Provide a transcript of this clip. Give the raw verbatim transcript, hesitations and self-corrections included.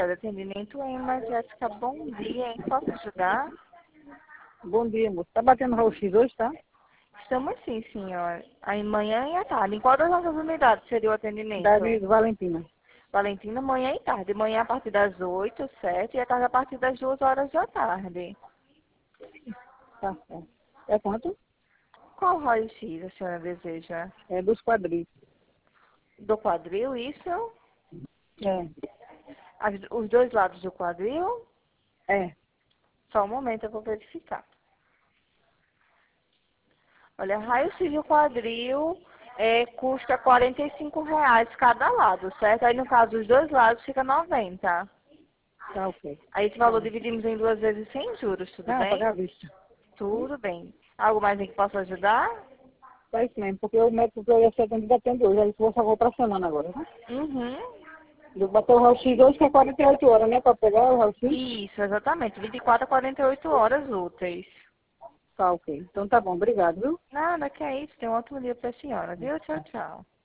Atendimento em mas Jéssica, bom dia, hein? Posso ajudar? Bom dia, moço. Tá batendo raio-x hoje, tá? Estamos sim, senhor. Aí manhã e à tarde. Em qual das nossas unidades seria o atendimento? Davi Valentina. Valentina, manhã e tarde. Manhã a partir das oito, sete e à tarde a partir das duas horas da tarde. Tá certo. É quanto? Qual raio-x a senhora deseja? É dos quadris. Do quadril, isso? É. As- os dois lados do quadril? É. Só um momento, eu vou verificar. Olha, raio-x do quadril é, custa quarenta e cinco reais cada lado, certo? Aí, no caso, os dois lados fica noventa. Tá ok. Aí, esse valor dividimos em duas vezes sem juros, tudo Ah, bem? pagar à vista. Tudo bem. Algo mais em que posso ajudar? Tá isso mesmo, porque o médico que eu ia ser atendido atende hoje. Aí vou salvar pra semana agora, né? Uhum. Eu bateu o raio-x hoje, que é quarenta e oito horas, né? Pra pegar o raio-x. Isso, exatamente. vinte e quatro a quarenta e oito horas úteis. Tá ok. Então tá bom. Obrigado, viu? Nada, que é isso. Tenha um ótimo dia para a senhora, viu? Tchau, tchau.